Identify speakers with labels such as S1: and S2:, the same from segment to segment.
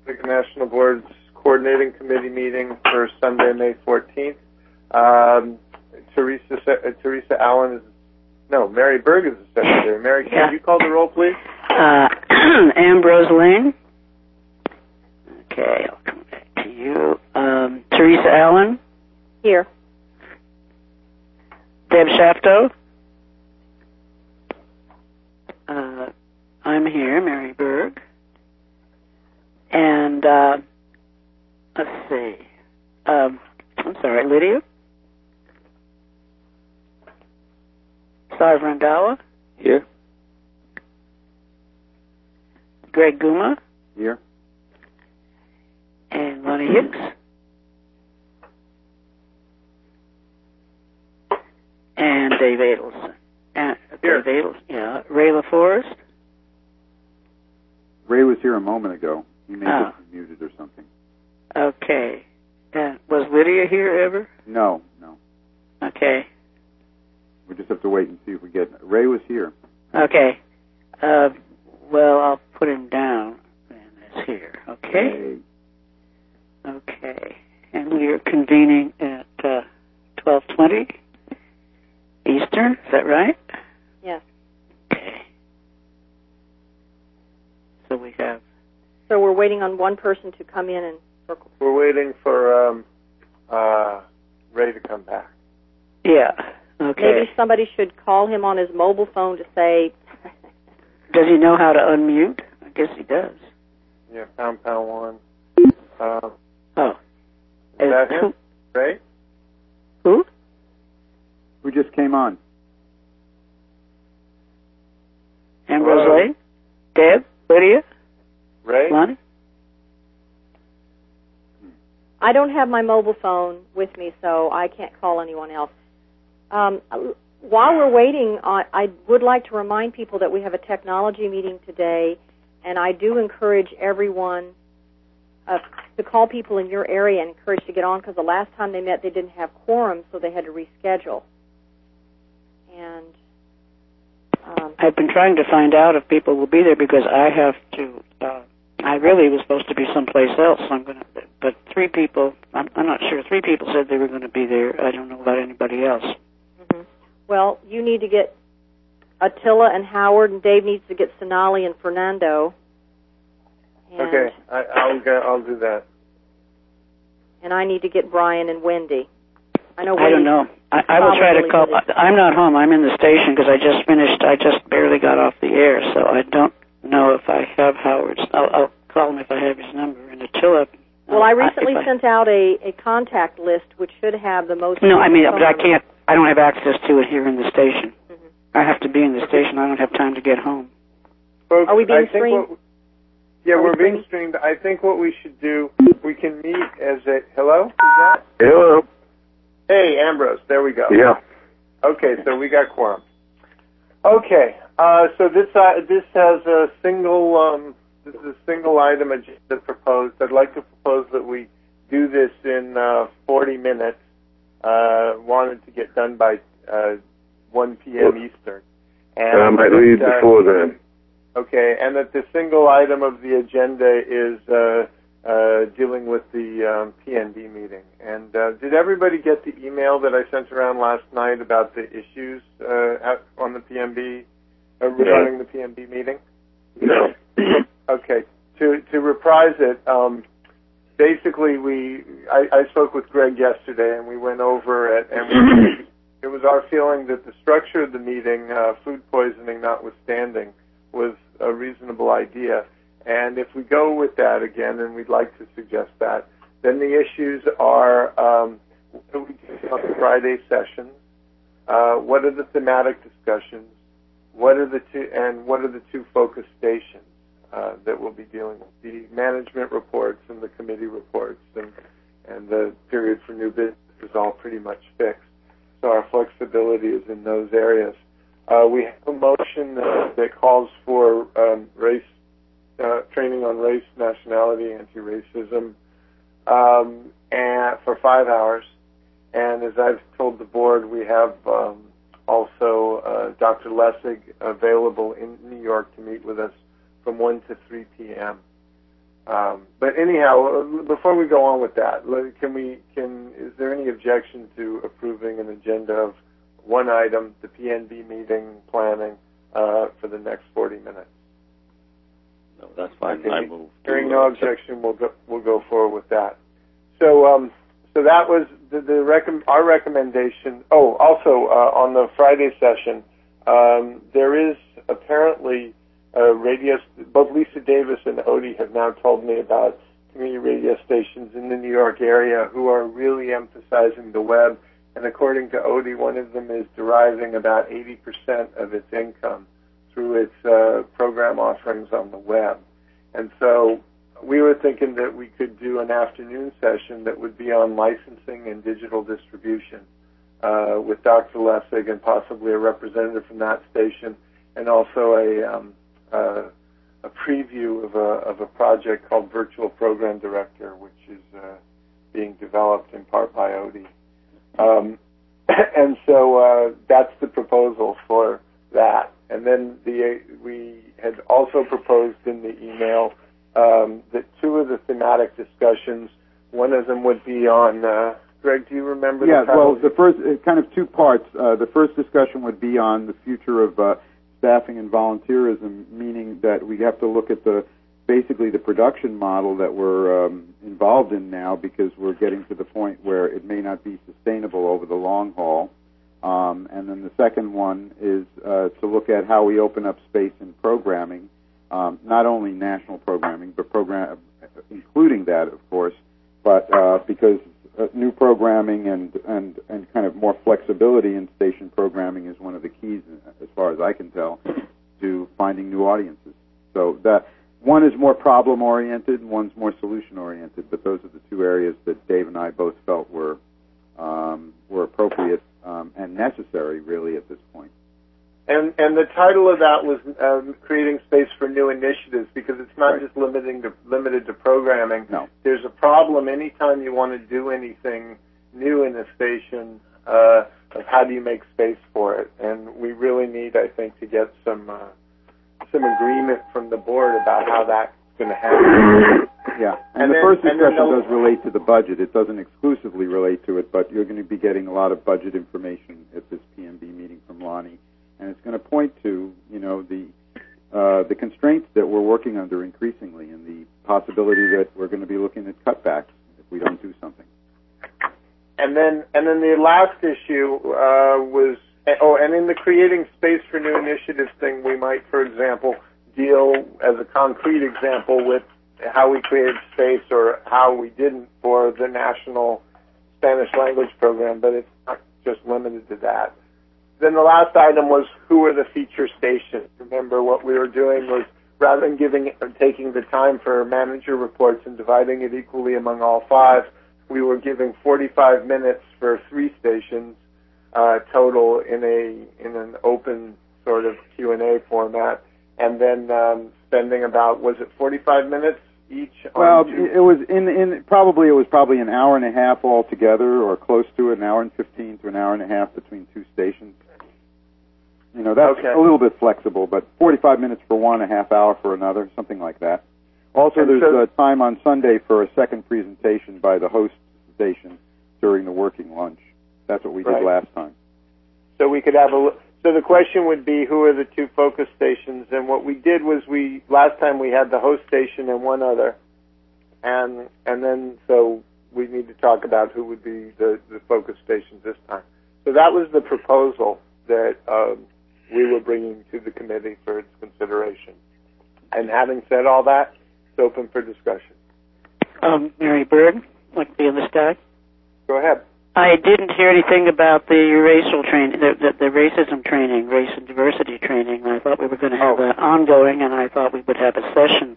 S1: Republican National Board's Coordinating Committee meeting for Sunday, May 14th. Teresa Allen Mary Berg is the secretary. Mary, can you call the roll, please?
S2: Ambrose Lane. Okay, I'll come back to you. Teresa Allen.
S3: Here.
S2: Deb Shafto. I'm here, Mary Berg. And, let's see. I'm sorry, Lydia. Sarv Randhawa.
S4: Here.
S2: Greg Guma.
S4: Here.
S2: And Lonnie Hicks. And Dave Adelson.
S1: Here.
S2: Dave Adelson, yeah. Ray LaForest.
S4: Ray was here a moment ago. He may have been muted or something.
S2: Okay. Was Lydia here ever?
S4: No.
S2: Okay.
S4: We just have to wait and see if we get... Ray was here.
S2: Okay. Well, I'll put him down as here. Okay? Okay. And we are convening at 12:20 Eastern. Is that right?
S3: Yes.
S2: Okay. So we have...
S3: So we're waiting on one person to come in and circle.
S1: We're waiting for Ray to come back.
S2: Yeah. Okay.
S3: Maybe somebody should call him on his mobile phone to say...
S2: Does he know how to unmute? I guess he does.
S1: Yeah, #1.
S2: Is
S1: that him? Ray?
S2: Who?
S4: Who just came on?
S2: Ambrose Lane? Deb? Lydia?
S1: Ray?
S2: Lonnie?
S3: I don't have my mobile phone with me, so I can't call anyone else. While we're waiting, I would like to remind people that we have a technology meeting today, and I do encourage everyone to call people in your area and encourage to get on, because the last time they met they didn't have quorum, so they had to reschedule. And
S2: I've been trying to find out if people will be there, because I have to... I really was supposed to be someplace else, so but 3 people, I'm not sure, 3 people said they were going to be there. I don't know about anybody else.
S3: Mm-hmm. Well, you need to get Attila and Howard, and Dave needs to get Sonali and Fernando. And,
S1: okay, I'll do that.
S3: And I need to get Brian and Wendy. I don't know.
S2: I will try to call. I'm not home. I'm in the station because I just finished. I just barely got off the air, so I don't know if I have Howard's. I'll call him if I have his number. And Attila.
S3: Well, I recently sent out a contact list which should have the most...
S2: No, I mean, but I can't... I don't have access to it here in the station. Mm-hmm. I have to be in the station. I don't have time to get home.
S1: Folks,
S3: are we being streamed?
S1: We're being streamed. I think what we should do, we can meet as a... Hello? Who's that?
S5: Hello.
S1: Hey, Ambrose. There we go.
S5: Yeah.
S1: Okay, so we got quorum. Okay, so this has a single... this is a single item agenda proposed. I'd like to propose that we do this in 40 minutes. Wanted to get done by 1 p.m. Eastern. And
S5: I might leave before then.
S1: Okay, and that the single item of the agenda is dealing with the PNB meeting. And did everybody get the email that I sent around last night about the issues on the PNB, regarding the PNB meeting?
S5: No.
S1: Okay, to reprise it, basically I spoke with Greg yesterday and we went over it, and it was our feeling that the structure of the meeting, food poisoning notwithstanding, was a reasonable idea. And if we go with that again, and we'd like to suggest that, then the issues are what do we do about the Friday sessions? What are the thematic discussions? What are the two focus stations that we'll be dealing with? The management reports and the committee reports, and the period for new business is all pretty much fixed. So our flexibility is in those areas. We have a motion that calls for race training on race, nationality, anti-racism, and for 5 hours. And as I've told the board, we have also Dr. Lessig available in New York to meet with us from 1 to 3 p.m. But anyhow, before we go on with that, is there any objection to approving an agenda of one item, the PNB meeting planning, for the next 40 minutes?
S6: No, that's fine.
S1: Okay.
S6: I move.
S1: Hearing no objection, we'll go forward with that. So that was our recommendation. Oh, also on the Friday session, there is apparently both Lisa Davis and Odie have now told me about community radio stations in the New York area who are really emphasizing the web. And according to Odie, one of them is deriving about 80% of its income through its program offerings on the web. And so we were thinking that we could do an afternoon session that would be on licensing and digital distribution with Dr. Lessig and possibly a representative from that station, and also a preview of a project called Virtual Program Director, which is being developed in part by Odie. And so that's the proposal for that. And then we had also proposed in the email that two of the thematic discussions, one of them would be on, Greg, do you remember?
S4: Yeah, well, the first, kind of two parts. The first discussion would be on the future of staffing and volunteerism, meaning that we have to look at basically the production model that we're involved in now, because we're getting to the point where it may not be sustainable over the long haul. And then the second one is to look at how we open up space in programming, not only national programming, but including that, of course, but because new programming and kind of more flexibility in station programming is one of the keys, as far as I can tell, to finding new audiences. So that one is more problem-oriented and one's more solution-oriented, but those are the two areas that Dave and I both felt were appropriate and necessary, really, at this point.
S1: And the title of that was Creating Space for New Initiatives, because it's not just limited to programming.
S4: No.
S1: There's a problem anytime you want to do anything new in a station of how do you make space for it. And we really need, I think, to get some agreement from the board about how that's going to happen.
S4: Yeah, and the first discussion does relate to the budget. It doesn't exclusively relate to it, but you're going to be getting a lot of budget information at this PNB meeting from Lonnie. And it's going to point to, the constraints that we're working under increasingly, and the possibility that we're going to be looking at cutbacks if we don't do something.
S1: And then the last issue was, and in the Creating Space for New Initiatives thing, we might, for example, deal as a concrete example with how we created space or how we didn't for the national Spanish language program, but it's not just limited to that. Then the last item was, who are the feature stations? Remember, what we were doing was, rather than taking the time for manager reports and dividing it equally among all five, we were giving 45 minutes for 3 stations total in an open sort of Q&A format, and then spending about, was it 45 minutes each?
S4: Well, it was probably an hour and a half altogether, or close to it, an hour and 15 to an hour and a half between 2 stations. That's a little bit flexible, but 45 minutes for one, a half hour for another, something like that. Also, there's time on Sunday for a second presentation by the host station during the working lunch. That's what we did last time.
S1: So we could have so the question would be, who are the 2 focus stations? And what we did was last time we had the host station and one other, and then so we need to talk about who would be the focus stations this time. So that was the proposal that we were bringing to the committee for its consideration. And having said all that, it's open for discussion.
S2: Mary Bird, like to be in the sky.
S1: Go ahead.
S2: I didn't hear anything about the racial training, the racism training, race and diversity training. I thought we were going to have that ongoing, and I thought we would have a session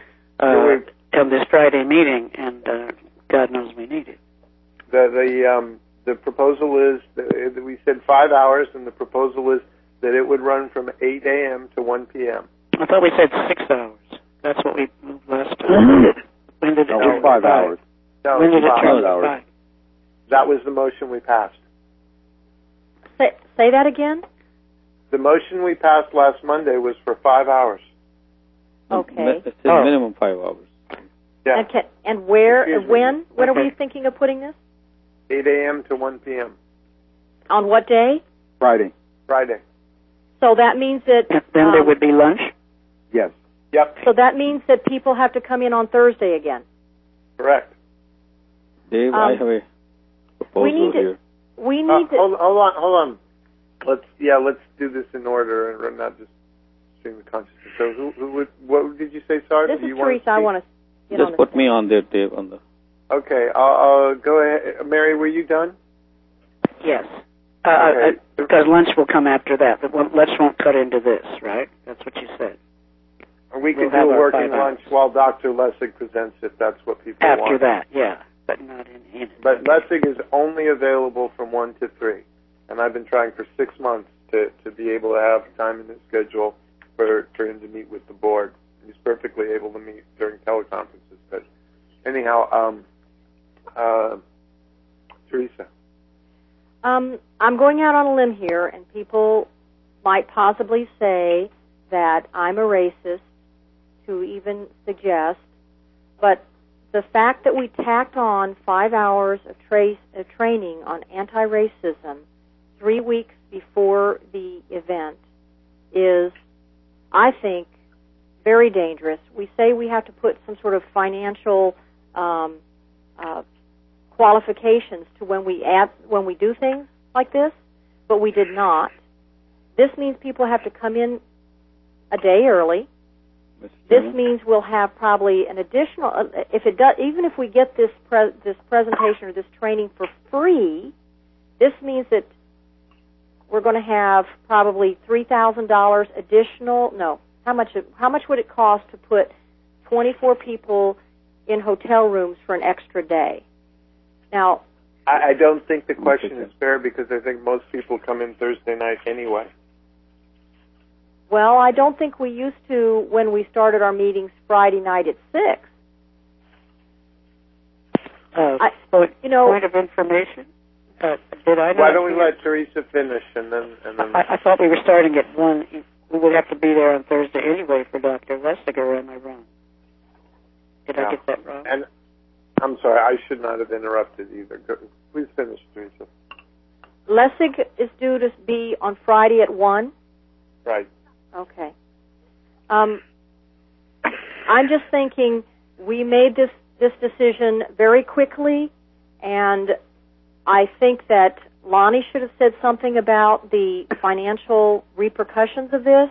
S2: on this Friday meeting, and God knows we need it.
S1: The proposal is that we said 5 hours, and the proposal is that it would run from 8 a.m. to 1 p.m.
S2: I thought we said 6 hours. That's what we moved last time. When did it
S4: was 5 hours.
S1: No,
S2: when did it turn
S4: 5 hours?
S2: 5?
S1: That was the motion we passed.
S3: Say that again?
S1: The motion we passed last Monday was for 5 hours.
S3: Okay.
S6: It said minimum 5 hours.
S1: Yeah.
S3: And where,
S1: Excuse me.
S3: when are
S2: Okay.
S3: we thinking of putting this?
S1: 8 a.m. to 1 p.m.
S3: On what day?
S4: Friday.
S1: Friday.
S3: So that means that...
S2: And then there would be lunch?
S4: Yes.
S1: Yep.
S3: So that means that people have to come in on Thursday again.
S1: Correct.
S6: Dave, I have a proposal here.
S3: We need to...
S1: Hold on. Let's do this in order and not just stream of consciousness. So what did you say, Sarge?
S3: This
S1: Do
S3: is
S1: you want
S3: Teresa. I want to get
S6: Just
S3: on
S6: put
S3: this.
S6: me on there, Dave, on the...
S1: Okay, I'll go ahead. Mary, were you done?
S2: Yes.
S1: Okay.
S2: Because lunch will come after that. But lunch won't cut into this, right? That's what you said.
S1: We can
S2: We'll have
S1: do a
S2: our
S1: working
S2: 5 hours.
S1: lunch while Dr. Lessig presents if that's what people
S2: After
S1: want.
S2: that, yeah. But not in it.
S1: But Lessig is only available from 1 to 3. And I've been trying for 6 months to be able to have time in his schedule for him to meet with the board. He's perfectly able to meet during teleconferences. But anyhow, Teresa.
S3: I'm going out on a limb here, and people might possibly say that I'm a racist to even suggest, but the fact that we tacked on 5 hours of training on anti-racism 3 weeks before the event is, I think, very dangerous. We say we have to put some sort of financial qualifications to when we do things like this, but we did not. This means people have to come in a day early. This means we'll have probably an additional. If it does, even if we get this presentation or this training for free, this means that we're going to have probably $3,000 additional. No, how much would it cost to put 24 people in hotel rooms for an extra day? Now,
S1: I don't think the question is fair because I think most people come in Thursday night anyway.
S3: well, I don't think we used to when we started our meetings Friday night at 6.
S2: Point of information? Did I not?
S1: Why don't we let Teresa finish and then
S2: I thought we were starting at 1. We would have to be there on Thursday anyway for Dr. Lessig, or am I wrong? Did I get that wrong?
S1: And I'm sorry, I should not have interrupted either. Please finish, Teresa.
S3: Lessig is due to be on Friday at 1?
S1: Right.
S3: Okay. I'm just thinking we made this decision very quickly, and I think that Lonnie should have said something about the financial repercussions of this.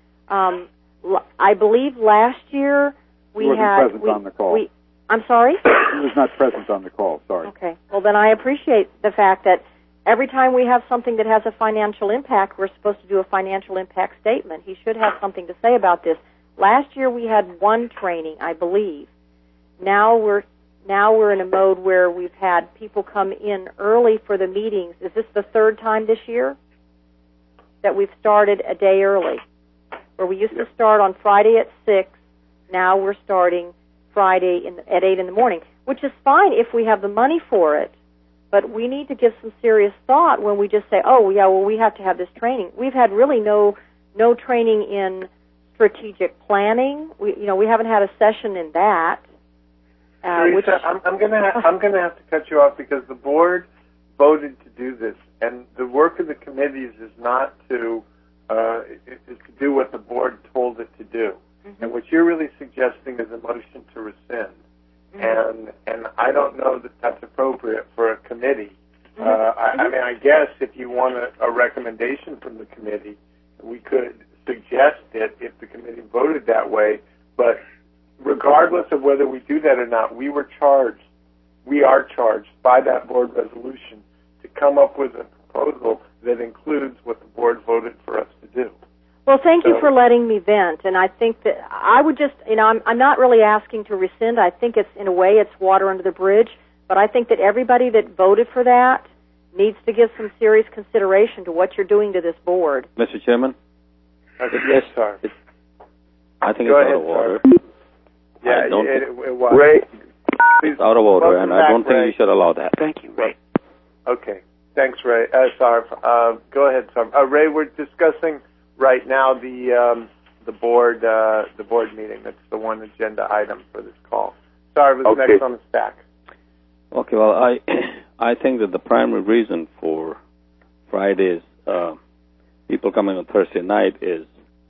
S3: I believe last year we
S4: He wasn't present on the call.
S3: I'm sorry?
S4: He was not present on the call, sorry.
S3: Okay. Well, then I appreciate the fact that every time we have something that has a financial impact, we're supposed to do a financial impact statement. He should have something to say about this. Last year we had one training, I believe. Now we're in a mode where we've had people come in early for the meetings. Is this the third time this year that we've started a day early? Where we used to start on Friday at 6, now we're starting Friday at 8 in the morning, which is fine if we have the money for it. But we need to give some serious thought when we just say, oh, yeah, well, we have to have this training. We've had really no training in strategic planning. We haven't had a session in that.
S1: Teresa, I'm gonna have to cut you off because the board voted to do this, and the work of the committees is not to is to do what the board told it to do. Mm-hmm. And what you're really suggesting is a motion to rescind. Mm-hmm. And I don't know that that's appropriate for a committee. Mm-hmm. I mean, I guess if you want a recommendation from the committee, we could suggest it if the committee voted that way. But regardless of whether we do that or not, we are charged by that board resolution to come up with a proposal that includes what the board voted for us to do.
S3: Well, thank you for letting me vent, and I think that I would just, I'm not really asking to rescind. I think it's, in a way, it's water under the bridge, but I think that everybody that voted for that needs to give some serious consideration to what you're doing to this board.
S6: Mr. Chairman?
S1: Yes, sir.
S6: I think it's out of order.
S1: Yeah, it was.
S5: Ray?
S6: It's out of order, and I don't think you should allow that.
S2: Thank you, Ray.
S1: Okay. Thanks, Ray. Sarv. Go ahead, Sarv. Ray, we're discussing right now the board meeting. That's the one agenda item for this call. Sorry, was next on the stack.
S6: Okay, well, I think that the primary reason for Friday's people coming on Thursday night is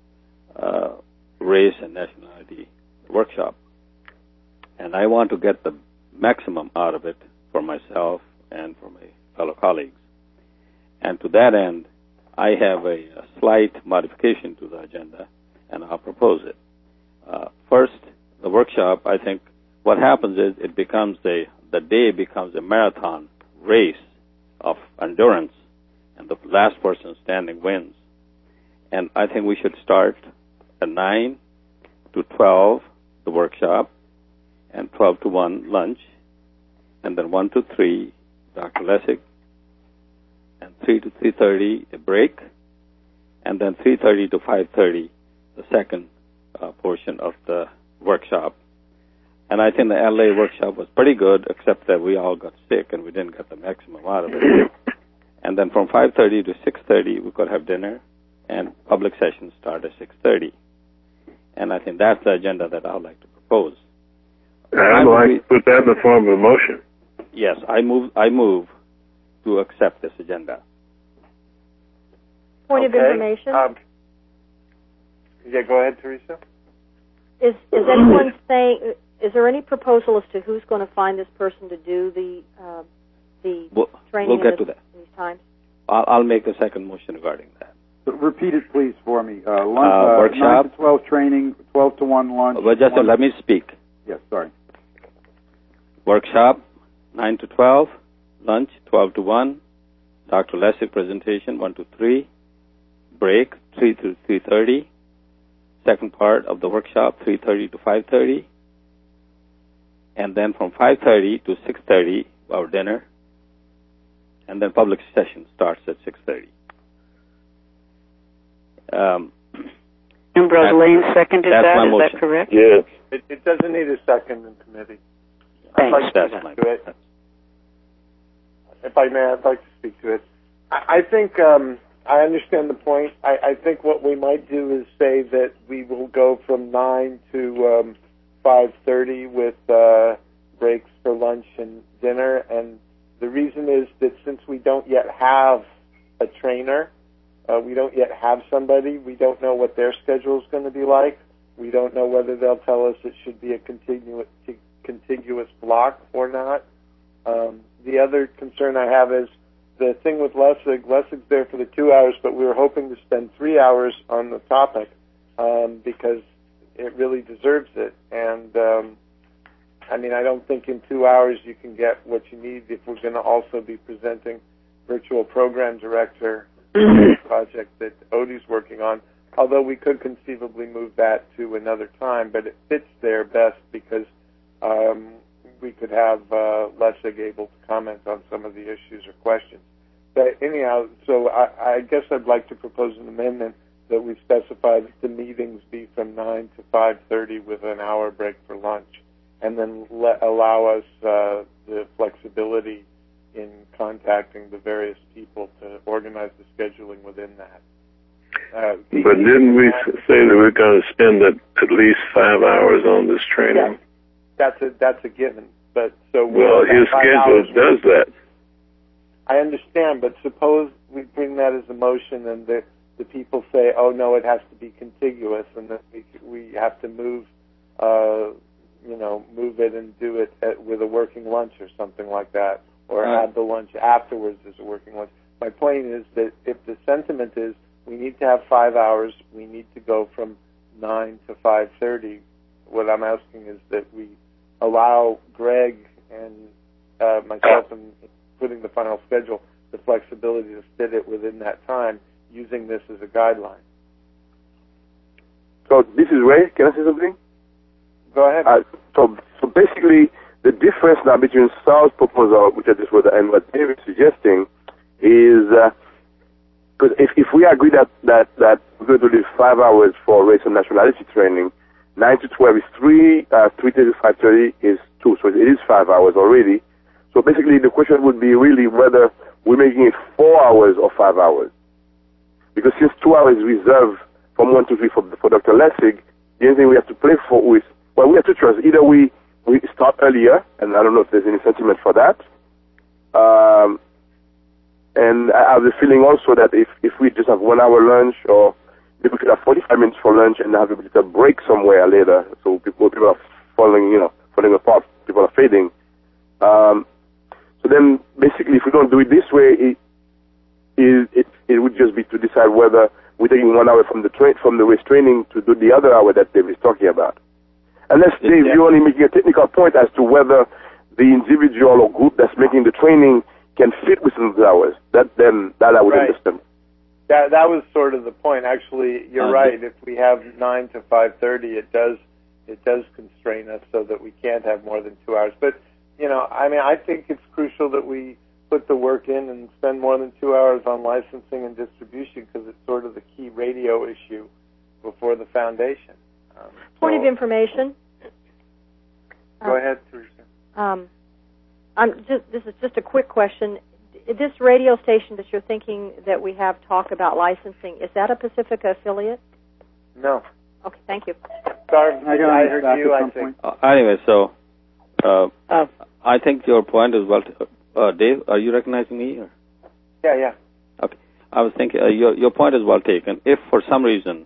S6: race and nationality workshop. And I want to get the maximum out of it for myself and for my fellow colleagues. And to that end, I have a slight modification to the agenda, and I'll propose it. First, the workshop, I think what happens is it becomes the day becomes a marathon race of endurance, and the last person standing wins. And I think we should start at 9 to 12, the workshop, and 12 to 1, lunch, and then 1 to 3, Dr. Lessig, and 3 to 3:30, a break, and then 3:30 to 5:30, the second portion of the workshop. And I think the LA workshop was pretty good, except that we all got sick and we didn't get the maximum out of it. And then from 5:30 to 6:30, we could have dinner, and public sessions start at 6:30. And I think that's the agenda that I would like to propose.
S5: I'd like to put that in the form of a motion.
S6: Yes, I move to accept this agenda.
S3: Point of information.
S1: Yeah, go ahead, Teresa.
S3: Is anyone saying? Is there any proposal as to who's going to find this person to do the training?
S6: We'll get to that.
S3: These times.
S6: I'll make a second motion regarding that.
S4: So repeat it, please, for me. Workshop. 9 to 12 training, 12 to 1 lunch.
S6: Well, just let me speak.
S4: Yes, sorry.
S6: Workshop, 9 to 12. Lunch, 12 to 1. Dr. Lessig presentation, 1 to 3. Break, 3 to 3:30. Second part of the workshop, 3:30 to 5:30. And then from 5:30 to 6:30, our dinner. And then public session starts at 6:30.
S2: Ambrose Lane seconded that,
S6: my
S2: is
S6: motion.
S2: that correct?
S5: Yes.
S1: It doesn't need a second in committee.
S2: Thanks.
S1: If I may, I'd like to speak to it. I think I understand the point. I think what we might do is say that we will go from 9 to 5:30 with breaks for lunch and dinner. And the reason is that since we don't yet have a trainer, we don't yet have somebody, we don't know what their schedule is going to be like. We don't know whether they'll tell us it should be a contiguous block or not. The other concern I have is the thing with Lessig. Lessig's there for the 2 hours, but we were hoping to spend 3 hours on the topic because it really deserves it. And I don't think in 2 hours you can get what you need if we're going to also be presenting virtual program director project that Odie's working on. Although we could conceivably move that to another time, but it fits there best because we could have Lessig able to comment on some of the issues or questions. But anyhow, so I guess I'd like to propose an amendment that we specify that the meetings be from 9 to 5:30 with an hour break for lunch, and then allow us the flexibility in contacting the various people to organize the scheduling within that.
S5: But didn't we say that we're going to spend at least 5 hours on this training?
S1: That's a given. But so
S5: well, his schedule does that.
S1: I understand, but suppose we bring that as a motion, and the people say, "Oh no, it has to be contiguous," and that we have to move it and do it with a working lunch or something like that, or have the lunch afterwards as a working lunch. My point is that if the sentiment is we need to have 5 hours, we need to go from 9 to 5:30. What I'm asking is that we allow Greg and myself in putting the final schedule the flexibility to fit it within that time, using this as a guideline.
S5: So this is Ray. Can I say something?
S1: Go ahead.
S5: So basically, the difference now between Sal's proposal, which I just wrote, and what David's suggesting is because if we agree that we're going to do 5 hours for race and nationality training, 9 to 12 is 3, 3:30 to 5:30 is 2, so it is 5 hours already. So basically, the question would be really whether we're making it 4 hours or 5 hours, because since 2 hours is reserved from 1 to 3 for Dr. Lessig, the only thing we have to play for with, well, we have two choices. Either we we start earlier, and I don't know if there's any sentiment for that. And I have the feeling also that if we just have 1 hour lunch, or maybe we could have 45 minutes for lunch and have a bit of a break somewhere later, so people are falling apart, people are fading. So then, basically, if we don't do it this way, it would just be to decide whether we're taking 1 hour from the race training to do the other hour that Dave is talking about. Unless, Dave, you're only making a technical point as to whether the individual or group that's making the training can fit within those hours. That I would understand.
S1: That was sort of the point. Actually, you're right. If we have 9 to 5:30, it does constrain us so that we can't have more than 2 hours. But I think it's crucial that we put the work in and spend more than 2 hours on licensing and distribution, because it's sort of the key radio issue before the foundation.
S3: Point of information.
S1: Go ahead, Teresa.
S3: This is just a quick question. This radio station that you're thinking that we have talk about licensing, is that a Pacifica affiliate?
S1: No.
S3: Okay, thank you.
S1: Sorry, I heard you, I think.
S6: Anyway, so I think your point is well. Dave, are you recognizing me? Or?
S1: Yeah.
S6: Okay. I was thinking your point is well taken. If for some reason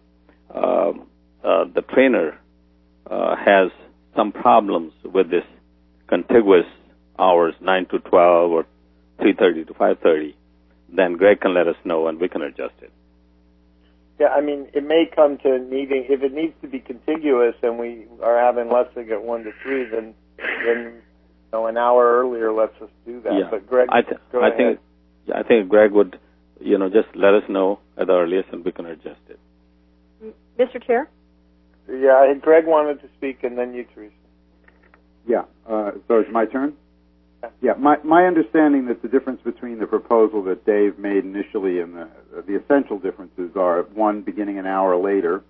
S6: the trainer has some problems with this contiguous hours, 9 to 12 or 3:30 to 5:30, then Greg can let us know and we can adjust it.
S1: Yeah, it may come to needing, if it needs to be contiguous and we are having lessons at 1 to 3, then an hour earlier lets us do that.
S6: Yeah.
S1: But Greg, go ahead.
S6: I think Greg would, just let us know at the earliest and we can adjust it.
S3: Mr. Chair?
S1: Yeah, Greg wanted to speak, and then you, Teresa.
S4: Yeah. So it's my turn? Yeah. My understanding that the difference between the proposal that Dave made initially and the essential differences are, one, beginning an hour later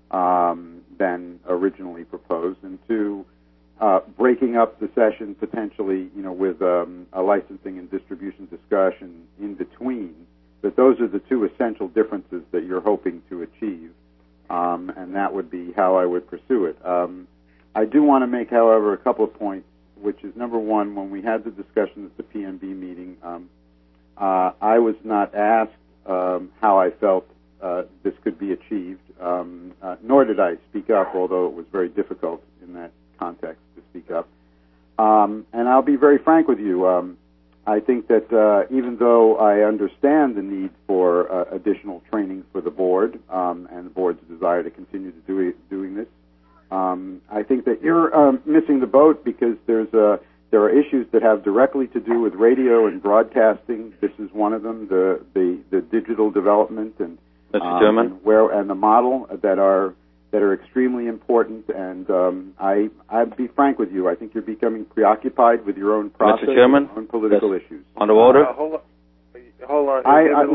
S4: than originally proposed, and two, breaking up the session potentially, with a licensing and distribution discussion in between, that those are the two essential differences that you're hoping to achieve, and that would be how I would pursue it. I do want to make, however, a couple of points, which is, number one, when we had the discussion at the PNB meeting, I was not asked how I felt this could be achieved, nor did I speak up, although it was very difficult in that context to speak up. And I'll be very frank with you. I think that even though I understand the need for additional training for the board and the board's desire to continue to doing this, I think that you're missing the boat, because there are issues that have directly to do with radio and broadcasting. This is one of them, the digital development and
S6: Mr. Chairman?
S4: And the model that are extremely important. And I'd be frank with you. I think you're becoming preoccupied with your own process,
S6: Mr. Chairman?
S4: your own political issues.
S6: On the order?
S1: Hold on.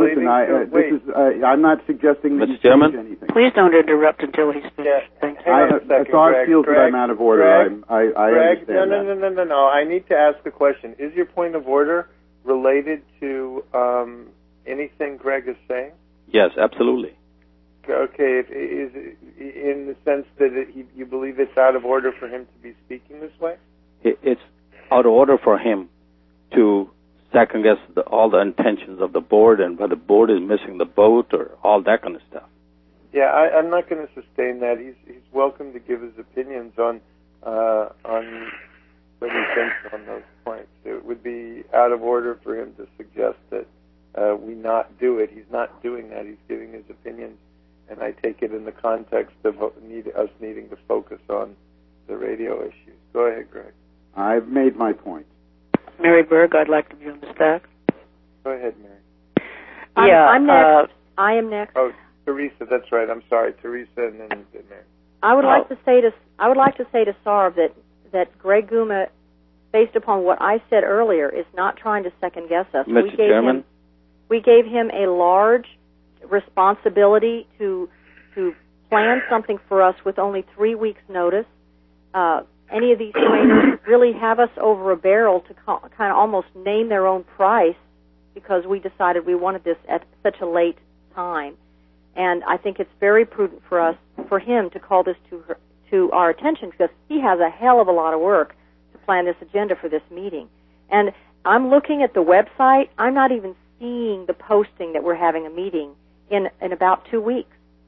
S4: I'm not suggesting that
S6: Mr.
S4: you
S6: Chairman?
S4: change anything.
S2: Please don't interrupt until he's finished.
S1: Yeah.
S2: Thank you.
S1: Hang on a second,
S4: Greg feels that I'm out of order. I
S1: Greg,
S4: understand that.
S1: No. I need to ask a question. Is your point of order related to anything Greg is saying?
S6: Yes, absolutely.
S1: Okay. Is in the sense that you believe it's out of order for him to be speaking this way?
S6: It's out of order for him to second guess all the intentions of the board and whether the board is missing the boat or all that kind of stuff.
S1: Yeah, I'm not going to sustain that. He's welcome to give his opinions on what he thinks on those points. It would be out of order for him to suggest that we not do it. He's not doing that. He's giving his opinions, and I take it in the context of us needing to focus on the radio issues. Go ahead, Greg.
S4: I've made my point.
S2: Mary Berg, I'd like to be on the stack.
S1: Go ahead, Mary.
S3: I'm next. I am next.
S1: Oh, Teresa, that's right. I'm sorry, Teresa, and then Mary.
S3: I would like to say to Sarv that Greg Guma, based upon what I said earlier, is not trying to second guess us.
S6: Mr. Chairman?
S3: We gave him a large responsibility to plan something for us with only 3 weeks' notice. Any of these trainers really have us over a barrel to kind of almost name their own price, because we decided we wanted this at such a late time. And I think it's very prudent for him to call this to our attention, because he has a hell of a lot of work plan this agenda for this meeting. And I'm looking at the website. I'm not even seeing the posting that we're having a meeting in about 2 weeks.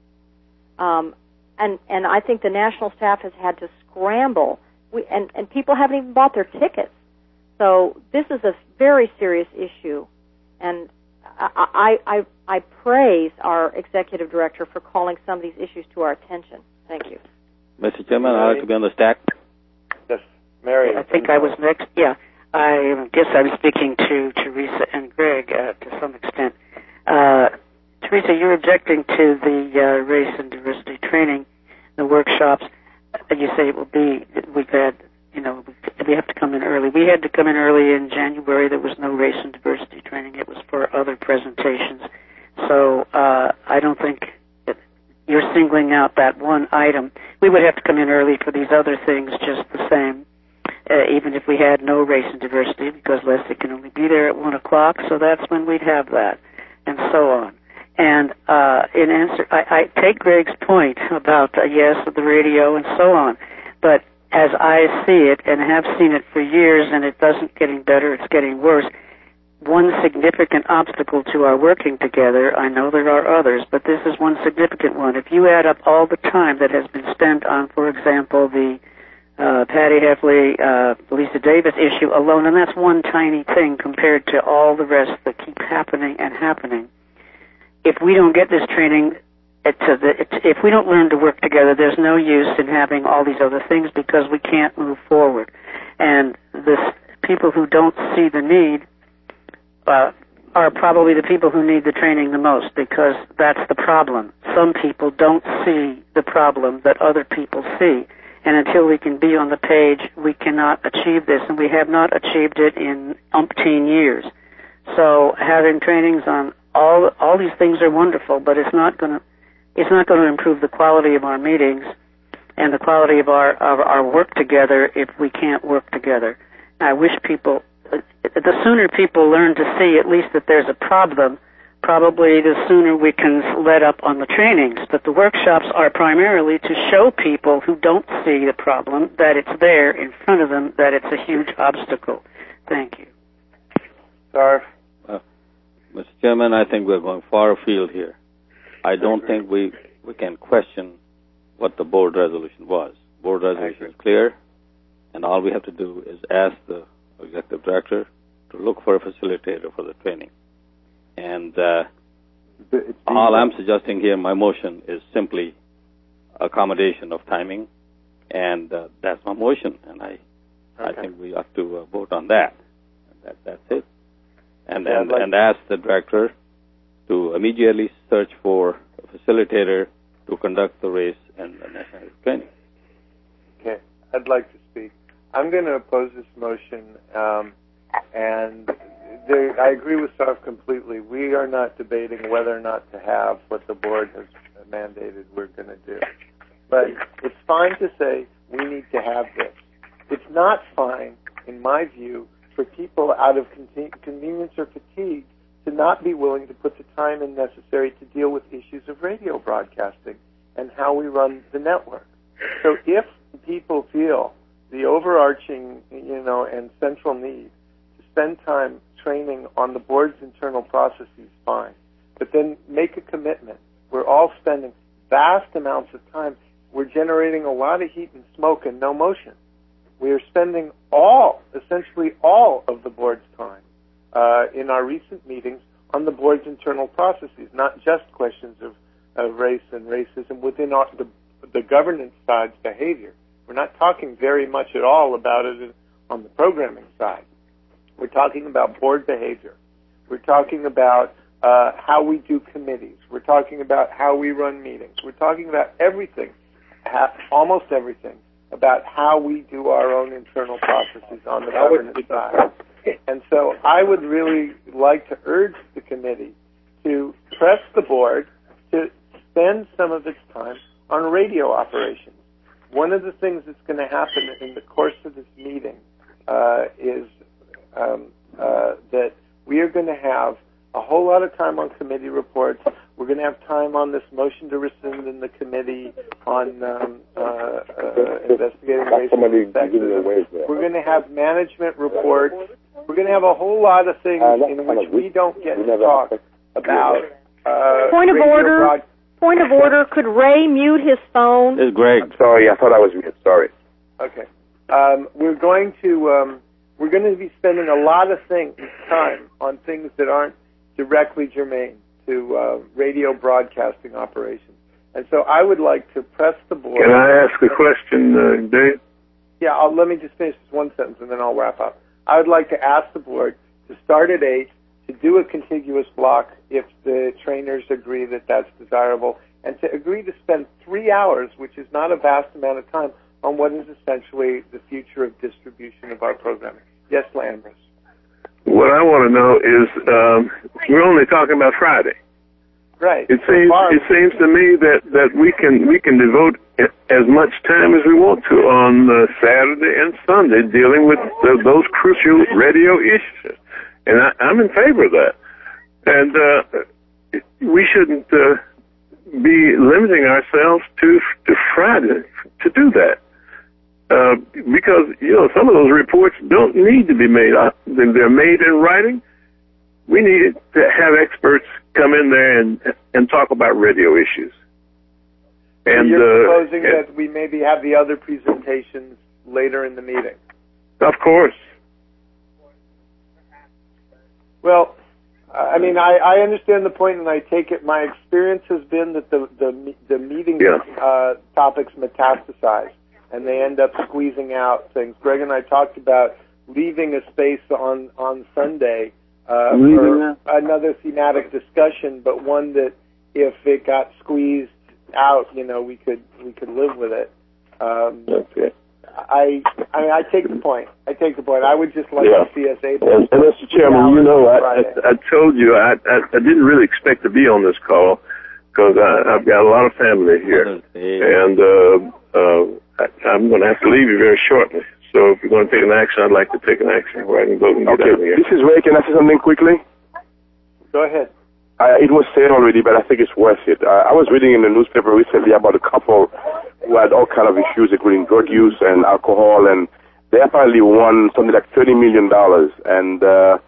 S3: And I think the national staff has had to scramble. And people haven't even bought their tickets. So this is a very serious issue. And I praise our executive director for calling some of these issues to our attention. Thank you.
S6: Mr. Chairman, I'd like to be on the stack.
S1: Yes, Mary.
S2: I think I was next. Yeah, I guess I'm speaking to Teresa and Greg to some extent. Teresa, you're objecting to the race and diversity training, the workshops. You say it will be, we've had, we have to come in early. We had to come in early in January. There was no race and diversity training. It was for other presentations. So I don't think that you're singling out that one item. We would have to come in early for these other things just the same, even if we had no race and diversity, because Leslie can only be there at 1 o'clock, so that's when we'd have that, and so on. And in answer, I take Greg's point about, yes, the radio and so on, but as I see it and have seen it for years, and it doesn't getting better, it's getting worse, one significant obstacle to our working together, I know there are others, but this is one significant one. If you add up all the time that has been spent on, for example, the Patty Heffley, Lisa Davis issue alone, and that's one tiny thing compared to all the rest that keep happening and happening. If we don't get this training, if we don't learn to work together, there's no use in having all these other things because we can't move forward. And people who don't see the need are probably the people who need the training the most, because that's the problem. Some people don't see the problem that other people see. And until we can be on the page, we cannot achieve this, and we have not achieved it in umpteen years. So having trainings on all these things are wonderful, but it's not going to improve the quality of our meetings and the quality of our work together if we can't work together. I wish the sooner people learn to see at least that there's a problem, probably the sooner we can let up on the trainings. But the workshops are primarily to show people who don't see the problem that it's there in front of them, that it's a huge obstacle. Thank you.
S1: Sarf.
S6: Mr. Chairman, I think we're going far afield here. I don't think we can question what the board resolution was. Board resolution is clear, and all we have to do is ask the executive director to look for a facilitator for the training. And all I'm suggesting here, my motion, is simply accommodation of timing, and that's my motion, and I think we ought to vote on that. That's it. And ask the director to immediately search for a facilitator to conduct the race and the national training.
S1: Okay, I'd like to speak. I'm going to oppose this motion, and I agree with Sarf completely. We are not debating whether or not to have what the board has mandated we're going to do. But it's fine to say we need to have this. It's not fine, in my view, for people out of convenience or fatigue to not be willing to put the time in necessary to deal with issues of radio broadcasting and how we run the network. So if people feel the overarching, and central need to spend time training on the board's internal processes, fine. But then make a commitment. We're all spending vast amounts of time. We're generating a lot of heat and smoke and no motion. We are spending essentially all of the board's time in our recent meetings on the board's internal processes, not just questions of race and racism within the governance side's behavior. We're not talking very much at all about it on the programming side. We're talking about board behavior. We're talking about how we do committees. We're talking about how we run meetings. We're talking about everything, almost everything, about how we do our own internal processes on the governance side. And so I would really like to urge the committee to press the board to spend some of its time on radio operations. One of the things that's going to happen in the course of this meeting is that we are going to have a whole lot of time on committee reports, We're going to have time on this motion to rescind in the committee on investigating racial sexism. We're going to have management reports. We're going to have a whole lot of things in which we don't get to talk about.
S3: Point of order. Point of order. Could Ray mute his phone?
S6: This is Greg.
S5: I'm sorry, I thought I was muted. Sorry.
S1: Okay. We're going to be spending a lot of time on things that aren't directly germane to radio broadcasting operations. And so I would like to press the board.
S7: Can I ask a question, Dave?
S1: Yeah, let me just finish this one sentence and then I'll wrap up. I would like to ask the board to start at 8, to do a contiguous block if the trainers agree that that's desirable, and to agree to spend 3 hours, which is not a vast amount of time, on what is essentially the future of distribution of our programming. Yes, Lambros.
S7: What I want to know is we're only talking about Friday.
S1: Right.
S7: It seems to me that we can devote as much time as we want to on Saturday and Sunday dealing with those crucial radio issues, and I'm in favor of that. And we shouldn't be limiting ourselves to Friday to do that. Because, some of those reports don't need to be made. They're made in writing. We need to have experts come in there and talk about radio issues. And
S1: you're proposing that we maybe have the other presentations later in the meeting?
S7: Of course.
S1: Well, I understand the point, and I take it. My experience has been that the meeting topics metastasize, and they end up squeezing out things. Greg and I talked about leaving a space on Sunday for another thematic discussion, but one that if it got squeezed out, we could live with it.
S7: Okay.
S1: I take the point. I would just like to see us able.
S7: And Mr. Chairman, I told you I didn't really expect to be on this call because I've got a lot of family here, and I'm going to have to leave you very shortly. So if you're going to take an action, I'd like to take an action where I can vote and get out of here.
S5: This is Ray. Can I say something quickly?
S1: Go ahead.
S5: It was said already, but I think it's worth it. I was reading in the newspaper recently about a couple who had all kind of issues, including drug use and alcohol, and they apparently won something like $30 million. And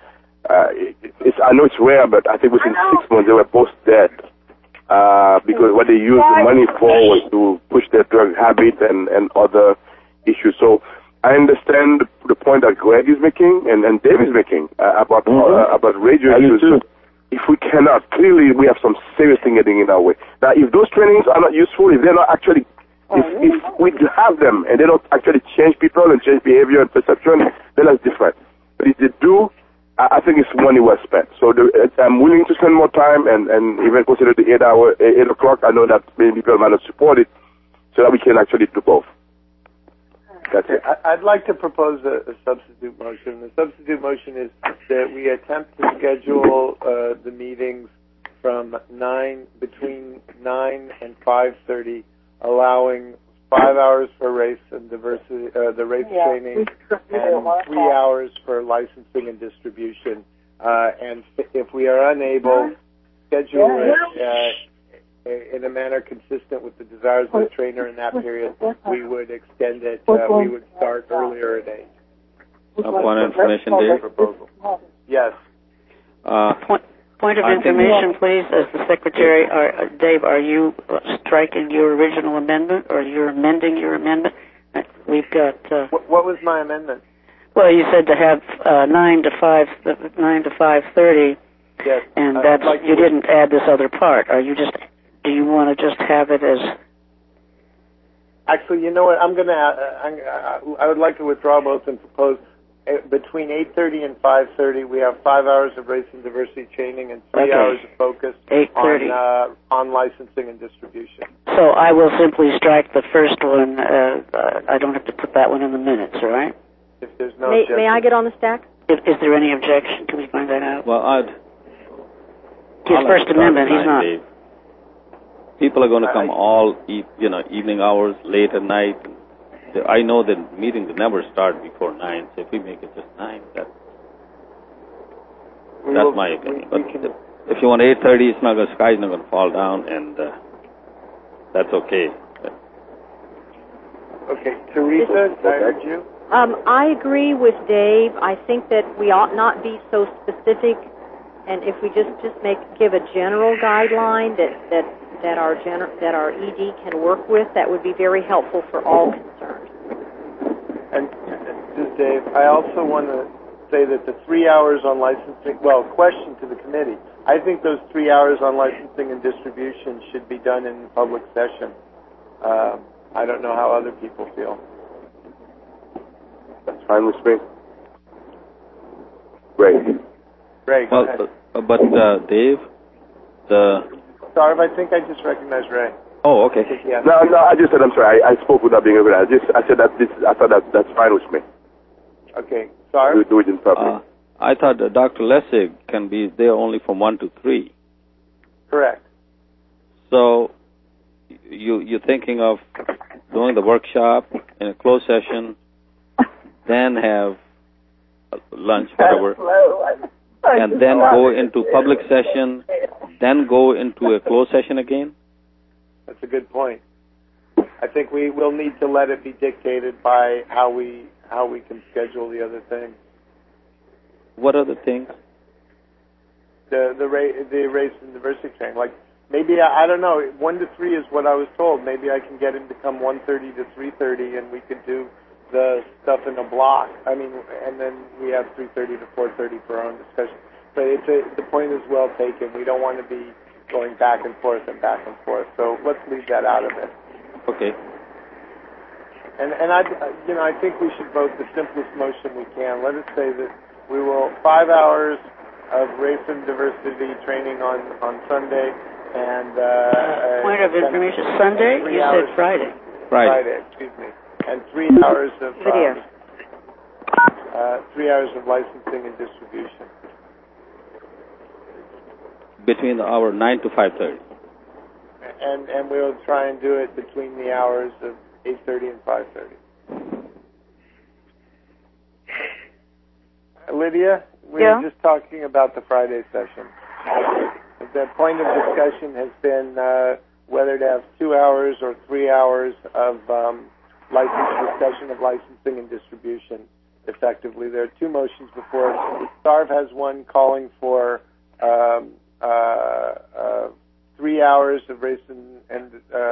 S5: I know it's rare, but I think within 6 months they were both dead because what they used the money for was to push their drug habit and other issues. So I understand the point that Greg is making and Dave is making about radio issues. If we cannot, clearly we have some serious thing getting in our way. Now, if those trainings are not useful, if they're not actually, if we have them and they don't actually change people and change behavior and perception, then that's different. But if they do, I think it's money well spent. So I'm willing to spend more time and even consider the 8 o'clock. I know that many people might not support it, so that we can actually do both. That's it.
S1: I'd like to propose a substitute motion. The substitute motion is that we attempt to schedule the meetings from between 9 and 5:30, allowing 5 hours for race and diversity, the race training, and 3 hours for licensing and distribution. And if we are unable, schedule it in a manner consistent with the desires of the trainer in that period, we would extend it. We would start earlier at 8.
S6: One information, Dave?
S1: Proposal. Yes.
S2: Point of information, please, as the secretary. Dave, are you striking your original amendment, or you're amending your amendment? We've got.
S1: What was my amendment?
S2: Well, you said to have 9 to 5:30.
S1: Yes.
S2: And that's you didn't add this other part. Are you just? Do you want to just have it as?
S1: Actually, you know what? I would like to withdraw both and propose between 8:30 and 5:30. We have 5 hours of race and diversity training and 3 hours of focus on licensing and distribution.
S2: So I will simply strike the first one. I don't have to put that one in the minutes, right?
S1: If there's no objection.
S3: May I get on the stack?
S2: Is there any objection? Can we find that out?
S6: Well,
S2: his First Amendment. He's not.
S6: Dave. People are going to come all evening hours, late at night. I know that meetings never start before 9. So if we make it just 9, that's my opinion. if you want 8:30, it's not going. Sky's not going to fall down, and that's okay.
S1: Okay, Teresa, I heard you.
S3: I agree with Dave. I think that we ought not be so specific, and if we just give a general guideline that our ED can work with, that would be very helpful for all concerned.
S1: And this is Dave. I also want to say that the 3 hours on licensing, question to the committee. I think those 3 hours on licensing and distribution should be done in public session. I don't know how other people feel.
S5: That's fine with me. Great.
S1: Ray, go ahead.
S6: But Dave,
S1: Sorry, I think I just recognized Ray.
S6: Oh, okay.
S1: Yeah.
S5: No, I just said I'm sorry. I spoke without being able to. I said that I thought that's fine with me.
S1: Okay. Sorry.
S5: Do it in public.
S6: I thought Dr. Lessig can be there only from 1 to 3.
S1: Correct.
S6: So you're thinking of doing the workshop in a closed session, then have lunch, whatever, and then go into public session, then go into a closed session again?
S1: That's a good point. I think we will need to let it be dictated by how we can schedule the other things.
S6: What other things?
S1: The race and diversity training. Like maybe I don't know. 1 to 3 is what I was told. Maybe I can get him to come 1:30 to 3:30, and we could do the stuff in a block. I mean, and then we have 3:30 to 4:30 for our own discussion. But the point is well taken. We don't want to be going back and forth. So let's leave that out of it.
S6: Okay.
S1: And I think we should vote the simplest motion we can. Let us say that we will 5 hours of race and diversity training on Sunday and
S2: point of information. Sunday? You said Friday.
S1: Friday, excuse me. And 3 hours of
S3: video.
S1: 3 hours of licensing and distribution.
S6: Between the hour 9 to 5:30.
S1: And we'll try and do it between the hours of 8:30 and 5:30. Lydia, we were just talking about the Friday session. The point of discussion has been whether to have 2 hours or 3 hours of discussion of licensing and distribution. Effectively, there are two motions before us. SARV has one calling for 3 hours of race and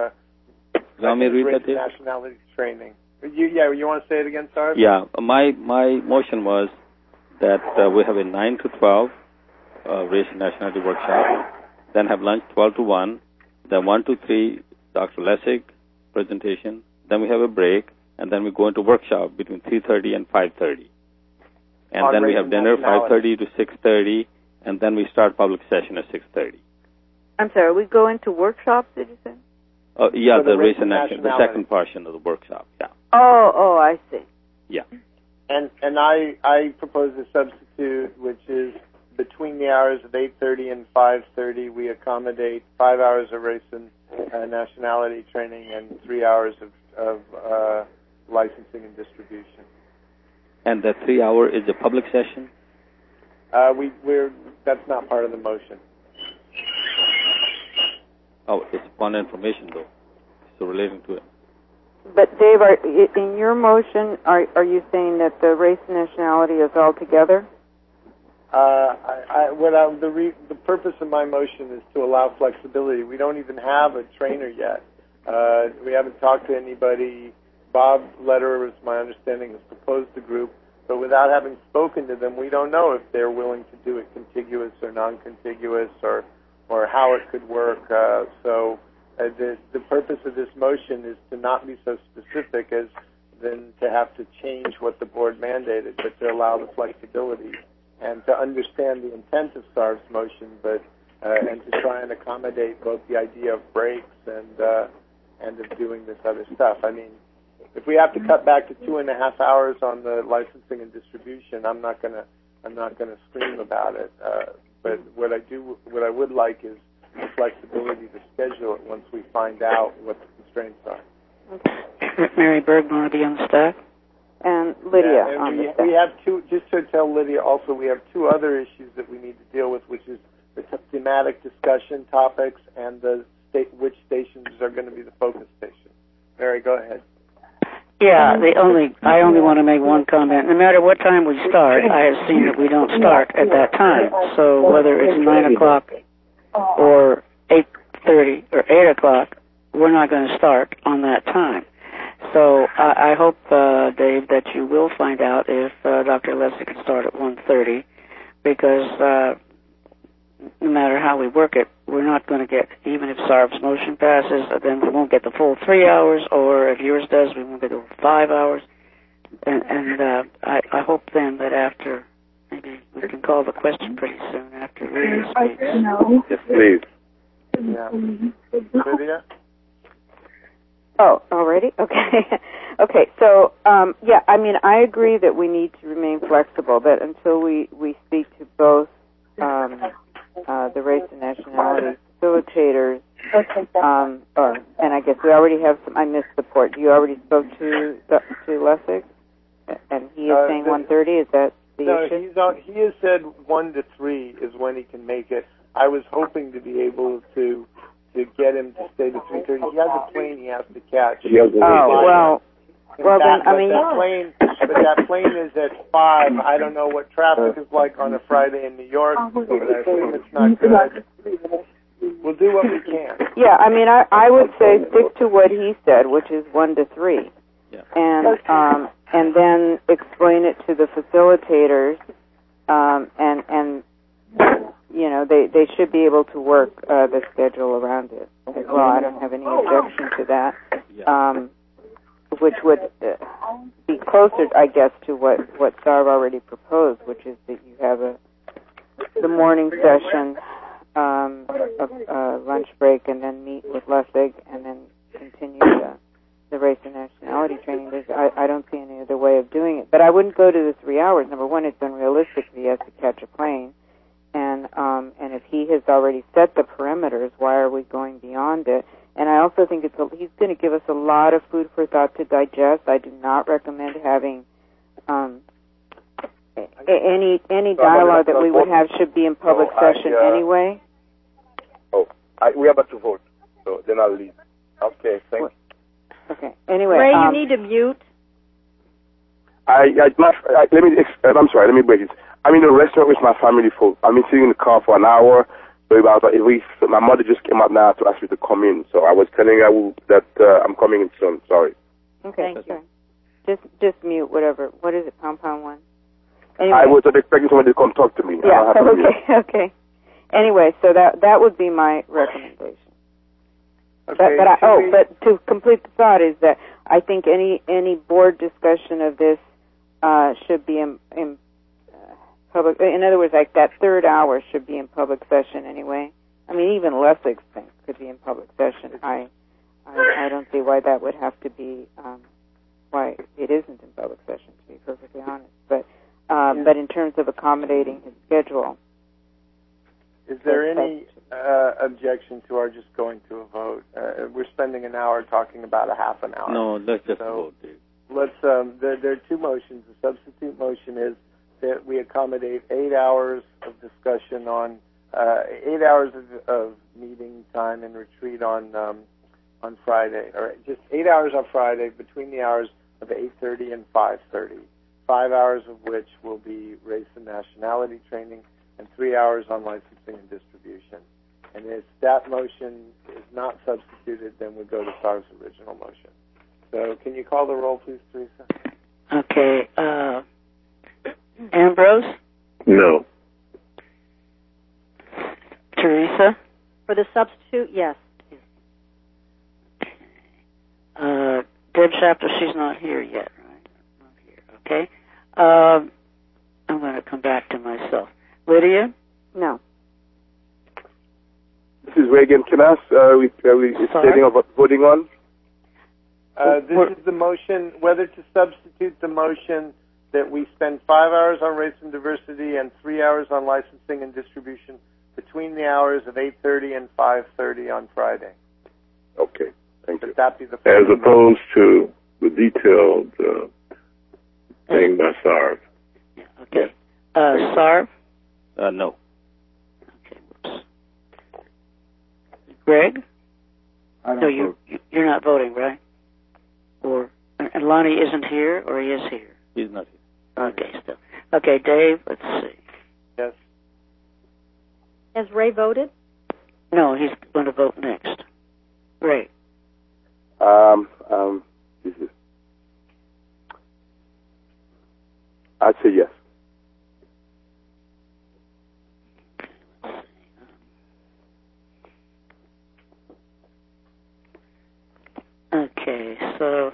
S1: nationality training. You want to say it again, SARV?
S6: Yeah, my motion was that we have a 9 to 12 race and nationality workshop, then have lunch 12 to 1, then 1 to 3 Dr. Lessig presentation, then we have a break, and then we go into workshop between 3:30 and 5:30. And then we have dinner 5:30 to 6:30, and then we start public session at 6:30.
S8: I'm sorry, we go into workshops, did you say?
S6: Yeah, the race and nationality, the second portion of the workshop, yeah.
S8: Oh, I see.
S6: Yeah.
S1: And I propose a substitute, which is between the hours of 8:30 and 5:30, we accommodate 5 hours of race and nationality training and 3 hours of licensing and distribution.
S6: And the 3 hour is a public session?
S1: That's not part of the motion.
S6: Oh, it's upon information though, so relating to it.
S8: But Dave, in your motion, are you saying that the race and nationality is all together?
S1: The purpose of my motion is to allow flexibility. We don't even have a trainer yet. We haven't talked to anybody. Bob Lederer, as my understanding, has proposed a group, but without having spoken to them, we don't know if they're willing to do it contiguous or non-contiguous or how it could work. So the purpose of this motion is to not be so specific as then to have to change what the board mandated, but to allow the flexibility and to understand the intent of SARV's motion, but and to try and accommodate both the idea of breaks and of doing this other stuff. I mean, if we have to cut back to 2.5 hours on the licensing and distribution, I'm not gonna scream about it. But what I would like is the flexibility to schedule it once we find out what the constraints are.
S2: Okay. Mary Berg want to be on the staff?
S8: And Lydia on the staff.
S1: We have two, just to tell Lydia also, we have two other issues that we need to deal with, which is the thematic discussion topics and which stations are going to be the focus stations. Mary, go ahead.
S2: Yeah, I only want to make one comment. No matter what time we start, I have seen that we don't start at that time. So whether it's 9 o'clock or 8:30 or 8 o'clock, we're not going to start on that time. So I hope, Dave, that you will find out if Dr. Lessig can start at 1:30, because no matter how we work it, we're not going to get, even if SARB's motion passes, then we won't get the full 3 hours, or if yours does, we won't get the 5 hours. And I hope then that after, maybe we can call the question pretty soon after Lydia speaks.
S5: Yes, please.
S1: Yeah. Lydia?
S8: Oh, already? Okay. Okay, so, yeah, I mean, I agree that we need to remain flexible, that until we speak to both the race and nationality facilitators, and I guess we already have some, I missed the port. You already spoke to Lessig? And he is saying 1:30, is that the issue?
S1: No, he has said 1 to 3 is when he can make it. I was hoping to be able to get him to stay to 3:30. He has a plane he has to catch.
S8: Well, then, I mean...
S1: That plane is at 5. I don't know what traffic is like on a Friday in New York, but I assume it's not good. We'll do what we can.
S8: Yeah, I mean, I would say stick to what he said, which is 1 to 3.
S6: Yeah.
S8: And then explain it to the facilitators, and you know, they should be able to work the schedule around it as well. I don't have any objection to that. Which would be closer, I guess, to what SARB already proposed, which is that you have the morning session, lunch break, and then meet with Lessig, and then continue the race and nationality training. I don't see any other way of doing it. But I wouldn't go to the 3 hours. Number one, it's unrealistic that he has to catch a plane. And if he has already set the perimeters, why are we going beyond it? And I also think he's going to give us a lot of food for thought to digest. I do not recommend having any dialogue that we would have should be in public session anyway.
S5: We are about to vote, so then I'll leave. Okay, thanks.
S8: Okay. Anyway,
S3: Ray, you need to mute.
S5: I'm sorry. Let me break it. I'm in a restaurant with my family. I've been sitting in the car for an hour. So my mother just came out now to ask me to come in. So I was telling her that I'm coming in soon. Sorry.
S8: Okay, sure. Just mute whatever. What is it, Compound 1? Anyway.
S5: I was expecting somebody to come talk to me.
S8: Yeah, okay. Anyway, so that would be my recommendation.
S1: Okay,
S8: but to complete the thought is that I think any board discussion of this should be in public. In other words, like that third hour should be in public session anyway. I mean, even Lessig's thing could be in public session. I don't see why that would have to be why it isn't in public session, to be perfectly honest. But in terms of accommodating his schedule.
S1: Is there any objection to our just going to a vote? We're spending an hour talking about a half an hour.
S6: No, let's just vote, Dave.
S1: Let's. There are two motions. The substitute motion is that we accommodate 8 hours of discussion on 8 hours of meeting time and retreat on Friday, or just 8 hours on Friday between the hours of 8:30 and 5:30. 5 hours of which will be race and nationality training, and 3 hours on licensing and distribution. And if that motion is not substituted, then we go to SAR's original motion. So can you call the roll, please, Teresa?
S2: Okay. Ambrose?
S7: No.
S2: Teresa?
S3: For the substitute, yes.
S2: Deb Shapter, she's not here yet, right? Not here. Okay. I'm going to come back to myself. Lydia?
S8: No.
S5: This is Reagan. Can I ask, are we stating about voting on?
S1: This is the motion, whether to substitute the motion that we spend 5 hours on race and diversity and 3 hours on licensing and distribution between the hours of 8:30 and 5:30 on Friday.
S5: Okay, thank you.
S1: Would that be the
S7: As opposed to the detailed thing by SARB.
S2: Okay. SARB?
S6: No.
S2: Okay, whoops. Greg?
S4: I don't
S2: No,
S4: vote.
S2: you're not voting, right? And Lonnie isn't here, or he is here?
S6: He's not here.
S2: Okay, still. Okay, Dave, let's see.
S1: Yes.
S3: Has Ray voted?
S2: No, he's going to vote next. Ray.
S5: I'd say yes.
S2: Okay, so,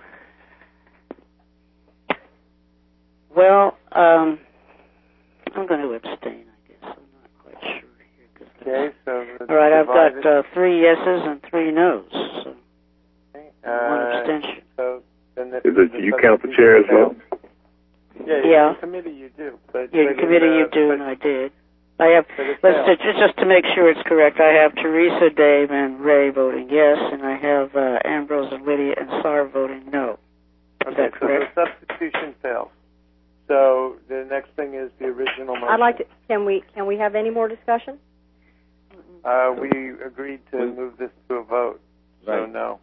S2: well, I'm going to abstain, I guess. I'm not quite sure here.
S1: Okay, so...
S2: All right, I've got 3 yeses and 3 nos, so one abstention.
S1: So then
S7: You count the chairs vote?
S2: Yeah.
S1: In committee you do. But
S2: In committee you do, and I did. I have, just to make sure it's correct, I have Teresa, Dave, and Ray voting yes, and I have Ambrose and Lydia and Sarv voting no. Is that correct?
S1: So the substitution fails. So the next thing is the original motion.
S3: I'd like to. Can we have any more discussion?
S1: We agreed to move this to a vote. So
S6: Right.
S1: no.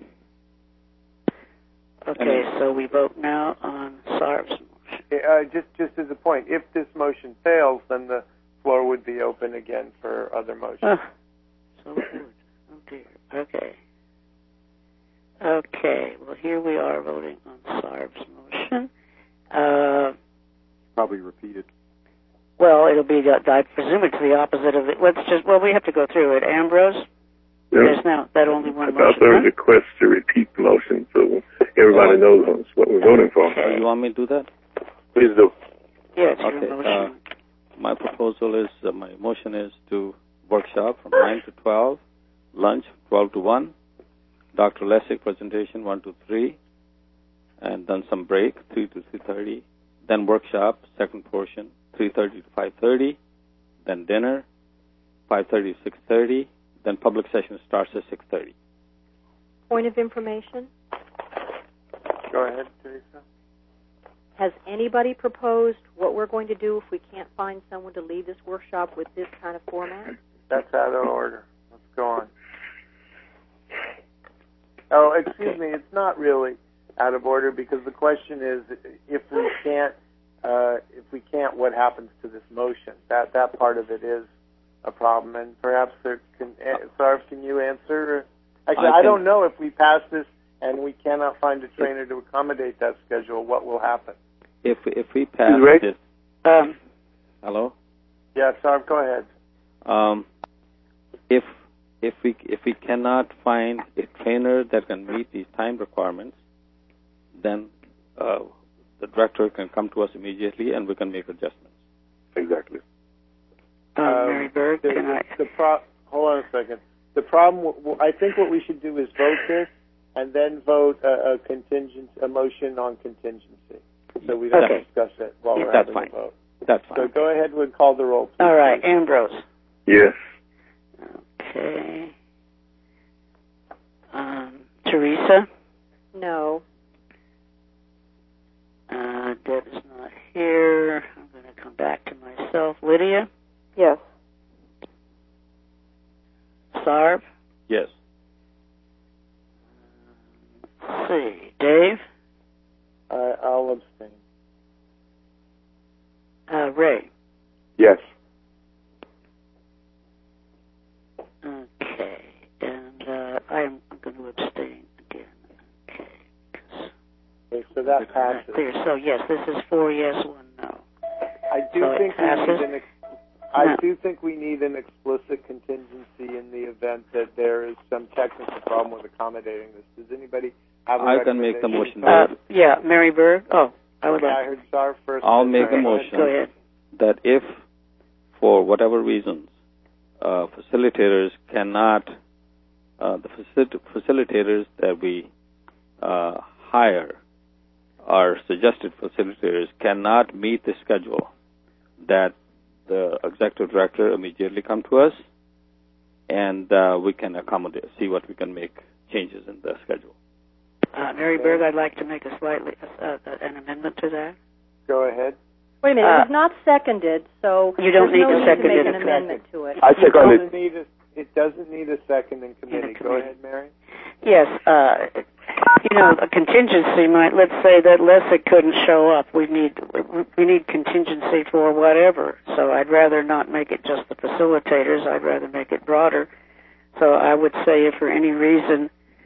S2: Okay, so we vote now on Sarv's motion.
S1: Just as a point, if this motion fails, then the floor would be open again for other motions.
S2: So good. Oh dear. Okay. Okay. Well, here we are voting on Sarv's motion.
S4: Probably repeated.
S2: Well, it'll be, I presume it's the opposite of it. We have to go through it. Ambrose?
S7: Yep.
S2: There's now that only one
S7: I thought there was a request to repeat the motion so everybody knows what we're voting for.
S2: Okay.
S6: You want me to do that?
S5: Please do.
S2: Yeah, it's
S6: Okay.
S2: your motion.
S6: My proposal is, my motion is to workshop from 9 to 12, lunch 12 to 1, Dr. Lessig presentation 1 to 3, and then some break 3 to 3:30, then workshop second portion 3:30 to 5:30, then dinner 5:30 to 6:30, then public session starts at 6:30.
S3: Point of information.
S1: Go ahead, Teresa.
S3: Has anybody proposed what we're going to do if we can't find someone to lead this workshop with this kind of format?
S1: That's out of order. Let's go on. Oh, excuse me. It's not really out of order because the question is if we can't, what happens to this motion? That part of it is a problem, and perhaps Sarv, can you answer? Actually, I don't know if we pass this and we cannot find a trainer to accommodate that schedule. What will happen?
S6: If we pass
S5: Ray?
S6: this, hello.
S1: Yeah, Sarv, go ahead.
S6: If we cannot find a trainer that can meet these time requirements, then the director can come to us immediately and we can make adjustments.
S5: Exactly.
S2: Mary Berg, can I?
S1: Hold on a second. The problem, I think what we should do is vote this and then vote a motion on contingency. So we don't discuss it while we're having a vote.
S6: That's fine.
S1: So go ahead and call the roll, please.
S2: All right, Ambrose.
S7: Yes.
S2: Okay. Teresa?
S3: No.
S2: Deb is not here. I'm going to come back to myself. Lydia?
S8: Yes.
S2: Sarv?
S6: Yes.
S2: Let's see. Dave?
S1: I'll abstain.
S2: Ray?
S5: Yes.
S2: Okay. And I'm going to abstain again.
S1: Okay, so that passes.
S2: Clear. So, yes, this is 4 yes, 1 no.
S1: I do
S2: So
S1: think
S2: it passes?
S1: I do think we need an explicit contingency in the event that there is some technical problem with accommodating this. Does anybody have a
S6: I can make the
S1: recommendation?
S6: motion.
S2: Yeah, Mary Berg. Oh, I would
S1: I
S2: like.
S1: heard Sarv first.
S6: I'll make the motion
S2: Go ahead.
S6: that if, for whatever reasons, facilitators cannot, the facilitators that we hire, our suggested facilitators, cannot meet the schedule, that the executive director immediately come to us, and we can accommodate, see what we can make changes in the schedule.
S2: Mary Berg, I'd like to make a slightly an amendment to that.
S1: Go ahead.
S3: Wait a minute. It was not seconded, so
S2: You don't
S3: there's
S2: need
S3: no
S2: to second
S3: make
S2: it.
S3: an amendment to it.
S5: I second it.
S1: It doesn't need a second in committee. Go ahead, Mary.
S2: Yes, a contingency might, let's say that Lessig couldn't show up. We need contingency for whatever. So I'd rather not make it just the facilitators. I'd rather make it broader. So I would say if for any reason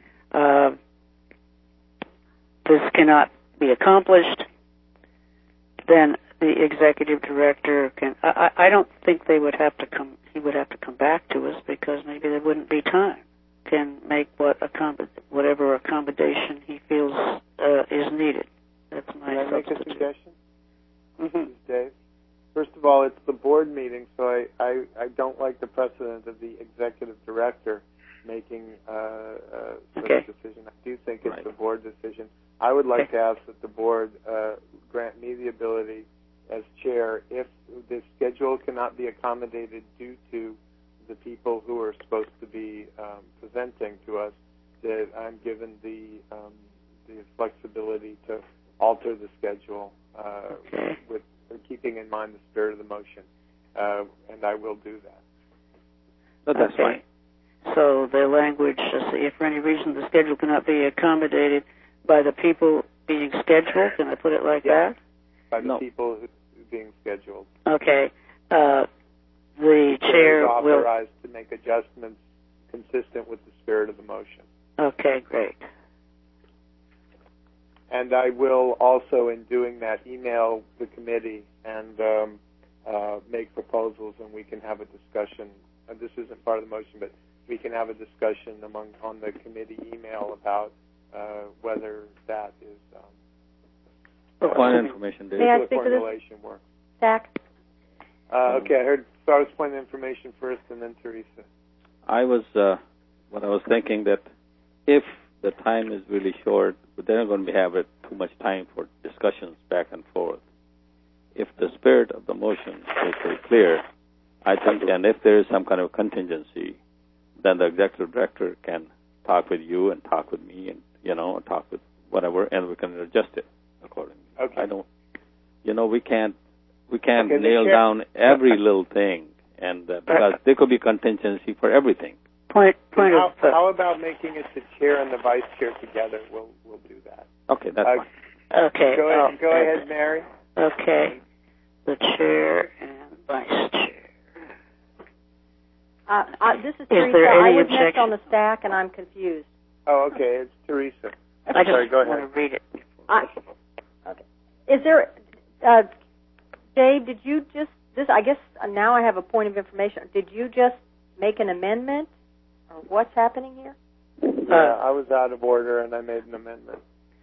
S2: this cannot be accomplished, then the executive director can. I don't think they would have to come. He would have to come back to us because maybe there wouldn't be time. Can make whatever accommodation he feels is needed. That's my
S1: Can I make a
S2: substitute.
S1: suggestion?
S2: Mm-hmm.
S1: This is Dave. First of all, it's the board meeting, so I don't like the precedent of the executive director making such a decision. I do think it's a board decision. I would like to ask that the board grant me the ability as chair, if the schedule cannot be accommodated due to the people who are supposed to be presenting to us, that I'm given the flexibility to alter the schedule with keeping in mind the spirit of the motion, and I will do that.
S6: But that's fine.
S2: So the language, if for any reason the schedule cannot be accommodated by the people being scheduled, can I put it like that?
S1: By the people who are being scheduled.
S2: Okay. The chair
S1: is authorized to make adjustments consistent with the spirit of the motion.
S2: Okay, great.
S1: And I will also, in doing that, email the committee and make proposals, and we can have a discussion. This isn't part of the motion, but we can have a discussion on the committee email about whether that is
S6: point of information.
S3: May I speak to this?
S1: formulation works.
S3: Zach?
S1: Okay, I heard Sarah's point of information first, and then Teresa.
S6: What I was thinking that if the time is really short, but they're not going to have too much time for discussions back and forth. If the spirit of the motion is very clear, I think, and if there is some kind of contingency, then the executive director can talk with you and talk with me and, talk with whatever, and we can adjust it accordingly.
S1: Okay.
S6: We can't nail down every little thing, and because there could be contingency for everything.
S1: How about making it the chair and the vice chair together? We'll do that.
S6: Okay, that's fine.
S2: Okay.
S1: Go ahead, Mary.
S2: Okay. The chair and vice chair.
S3: This is
S2: Is
S3: Teresa.
S2: there
S3: I
S2: any
S3: was next
S2: objection?
S3: on the stack, and I'm confused.
S1: Oh, okay. It's Teresa.
S2: I just
S1: go ahead.
S2: want to read it.
S3: Okay. Is there, Dave? Did you just this? I guess now I have a point of information. Did you just make an amendment, or what's happening here?
S1: Yeah, I was out of order, and I made an amendment.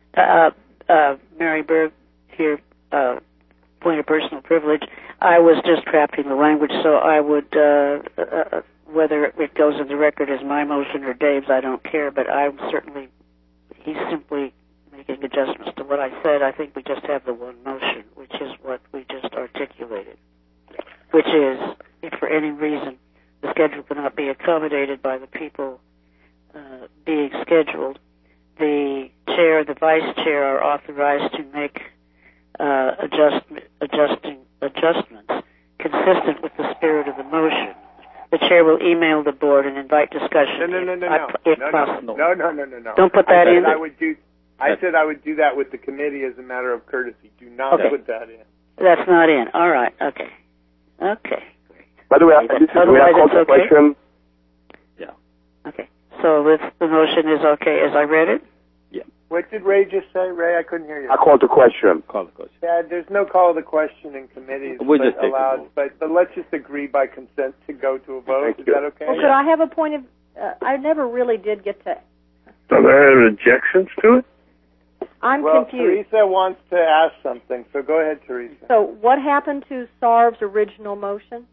S2: Mary Berg here. Point of personal privilege. I was just drafting the language, so I would, whether it goes in the record as my motion or Dave's, I don't care, but he's simply making adjustments to what I said. I think we just have the one motion, which is what we just articulated, which is, if for any reason the schedule cannot be accommodated by the people being scheduled, the chair and the vice chair are authorized to make adjustments consistent with the spirit of the motion. The chair will email the board and invite discussion.
S1: No.
S2: If possible.
S1: No.
S2: Don't put that in.
S1: I said I would do that with the committee as a matter of courtesy. Do not put that in.
S2: That's not in. All right. Okay. Great.
S5: By the way, we have called the question.
S6: Yeah.
S2: Okay. So the motion is okay as I read it?
S6: Yeah.
S1: What did Ray just say? Ray, I couldn't hear you.
S5: I called the question.
S1: Yeah, there's no call to the question in committees allowed, but let's just agree by consent to go to a vote. Is that okay?
S3: Well, could I have a point of... I never really did get to...
S7: Are there objections to it?
S3: I'm
S1: confused.
S3: Teresa
S1: wants to ask something, so go ahead, Teresa.
S3: So what happened to Sarv's original motion?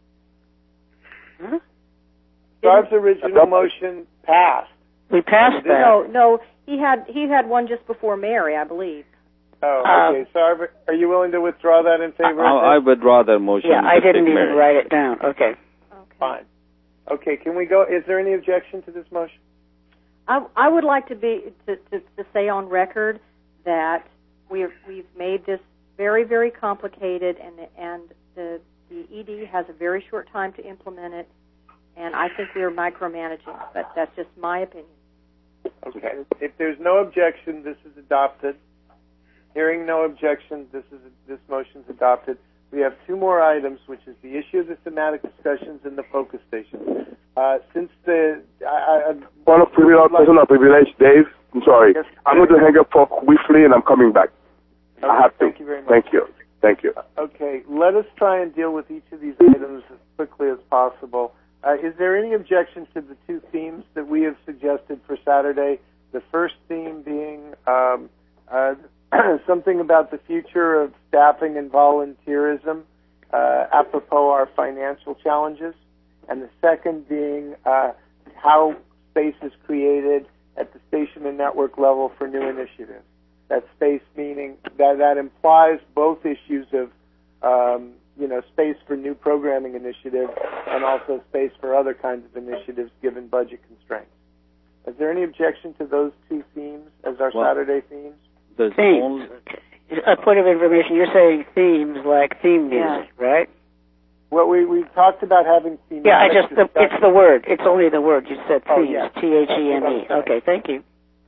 S1: Sarv's original motion passed.
S2: We passed that.
S3: No, he had one just before Mary, I believe.
S1: Oh, okay. Sarv, are you willing to withdraw that in favor of
S6: I withdraw that motion.
S2: Yeah, I didn't even write it down. Okay.
S1: Fine. Okay, can we go? Is there any objection to this motion?
S3: I would like to say on record that we've made this very, very complicated, and the ED has a very short time to implement it, and I think we're micromanaging, but that's just my opinion.
S1: Okay. If there's no objection, this is adopted. Hearing no objection, this motion's adopted. We have two more items, which is the issue of the thematic discussions and the focus station. Since the
S5: Point of privilege, Dave. I'm sorry.
S1: Yes.
S5: I'm going to hang up for briefly, and I'm coming back.
S1: Okay,
S5: I have to.
S1: Thank you very much.
S5: Thank you.
S1: Okay, let us try and deal with each of these items as quickly as possible. Is there any objection to the two themes that we have suggested for Saturday? The first theme being something about the future of staffing and volunteerism, apropos our financial challenges, and the second being how space is created at the station and network level for new initiatives. That space meaning that implies both issues of space for new programming initiatives and also space for other kinds of initiatives given budget constraints. Is there any objection to those two themes as our Saturday themes?
S2: Themes. A point of information, you're saying themes like theme music, right?
S1: Well, we talked about having thematic
S2: it's the word. It's only the word. You said themes,
S1: yes.
S2: Theme. Okay, thank you.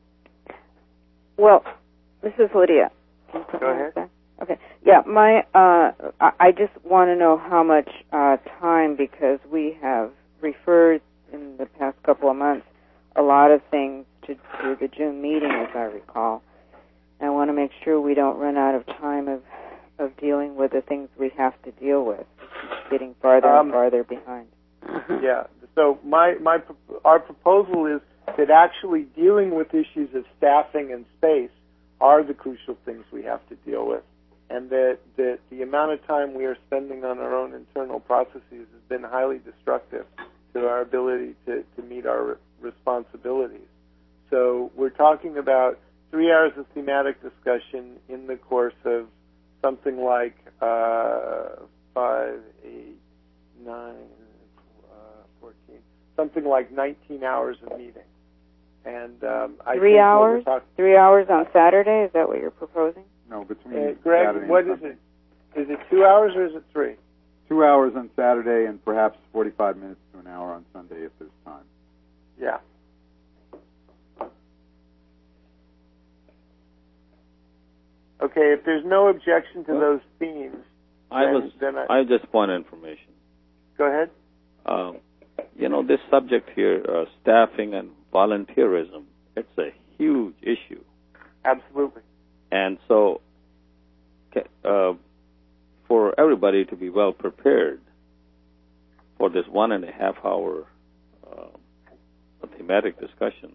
S8: Well, this is Lydia.
S1: Go ahead.
S8: Okay. Yeah, I just want to know how much time, because we have referred in the past couple of months a lot of things to the June meeting, as I recall. I want to make sure we don't run out of time of dealing with the things we have to deal with. It's getting farther and farther behind.
S1: Yeah. So our proposal is that actually dealing with issues of staffing and space are the crucial things we have to deal with, and that the amount of time we are spending on our own internal processes has been highly destructive to our ability to meet our responsibilities. So we're talking about 3 hours of thematic discussion in the course of something like 5, 8, 9, 14, something like 19 hours of meeting. And
S8: 3 hours? 3 hours on Saturday? Is that what you're proposing?
S4: No, between
S1: Greg,
S4: Saturday
S1: what
S4: and
S1: is it? Is it 2 hours or is it 3?
S4: 2 hours on Saturday and perhaps 45 minutes to an hour on Sunday if there's time.
S1: Yeah. Okay, if there's no objection to those themes,
S6: I just point information.
S1: Go ahead.
S6: This subject here, staffing and volunteerism, it's a huge issue.
S1: Absolutely.
S6: And so, for everybody to be well prepared for this 1.5 hour thematic discussion,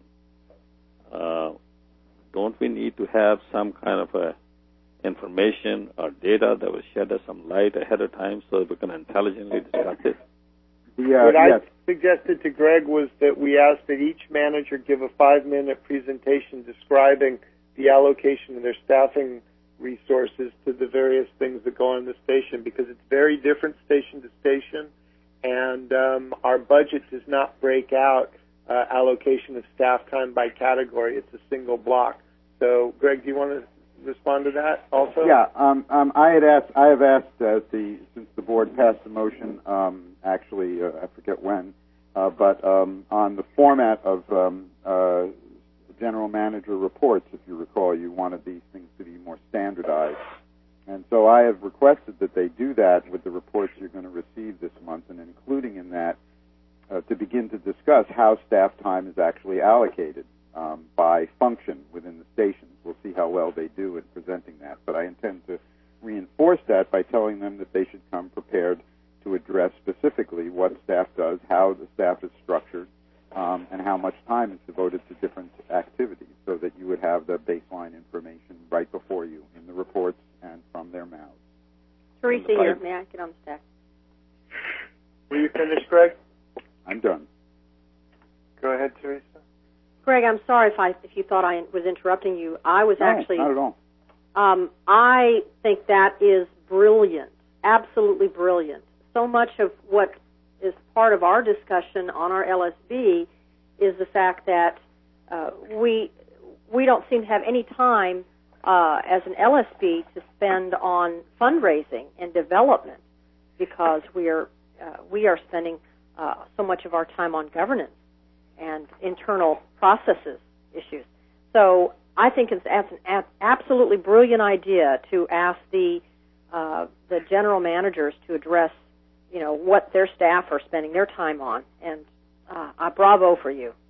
S6: don't we need to have some kind of a information or data that will shed us some light ahead of time so that we can intelligently discuss it?
S1: What I suggested to Greg was that we asked that each manager give a 5-minute presentation describing the allocation of their staffing resources to the various things that go on the station, because it's very different station to station, and our budget does not break out allocation of staff time by category. It's a single block. So, Greg, do you want to respond to that also?
S4: Yeah, I have asked since the board passed the motion, I forget when, but on the format of general manager reports, if you recall, you wanted these things to be more standardized. And so I have requested that they do that with the reports you're going to receive this month, and including in that to begin to discuss how staff time is actually allocated by function within the stations. We'll see how well they do in presenting that, but I intend to reinforce that by telling them that they should come prepared to address specifically what staff does, how the staff is structured, and how much time is devoted to different activities, so that you would have the baseline information right before you in the reports and from their mouths.
S3: Teresa here. May I get on the stack?
S1: Were you finished, Greg?
S4: I'm done.
S1: Go ahead, Teresa.
S3: Greg, I'm sorry if you thought I was interrupting you. I was actually...
S4: not at all.
S3: I think that is brilliant, absolutely brilliant. So much of what is part of our discussion on our LSB is the fact that we don't seem to have any time as an LSB to spend on fundraising and development, because we are spending so much of our time on governance and internal processes issues. So I think it's an absolutely brilliant idea to ask the general managers to address, what their staff are spending their time on. And bravo for you.